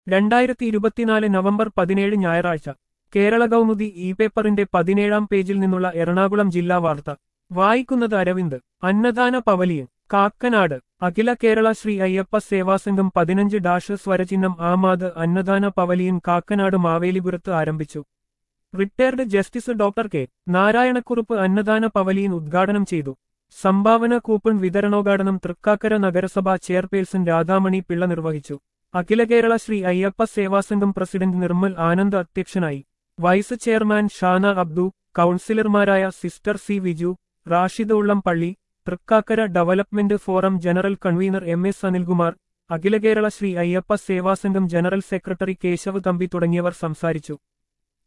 2024 November 17 ഞായറാഴ്ച Kerala Kaumudi E പേപ്പറിന്റെ 17-ാം പേജിൽ നിന്നുള്ള എറണാകുളം ജില്ലാ വാർത്ത വായിക്കുന്നത് അരവിന്ദ്. അന്നദാന പവലിയൻ കാക്കനാട്. അഖില കേരള ശ്രീ അയ്യപ്പ സേവാസംഘം 15 സ്വരചിഹ്നം ആമാത് അന്നദാന പവലിയൻ കാക്കനാട് മാവേലിപുരത്ത് ആരംഭിച്ചു. Retired justice doctor K Narayanakurup അന്നദാന പവലിയൻ ഉദ്ഘാടനം ചെയ്തു. സംഭാവന കൂപ്പൺ വിതരണോദ്ഘാടനം തൃക്കാക്കര നഗരസഭാ ചെയർപേഴ്സൺ രാധാമണി പിള്ള നിർവഹിച്ചു. അഖില കേരള ശ്രീ അയ്യപ്പ സേവാസംഘം പ്രസിഡന്റ് നിർമ്മൽ ആനന്ദ് അധ്യക്ഷനായി. വൈസ് ചെയർമാൻ ഷാന അബ്ദു, കൗൺസിലർമാരായ sister C Viju, Rashid Ullampally, Thrikkakara development forum general convener MS Anilkumar, Akhila Kerala Sree Ayyappa Sevasangham general secretary Keshav Thampi തുടങ്ങിയവർ സംസാരിച്ചു.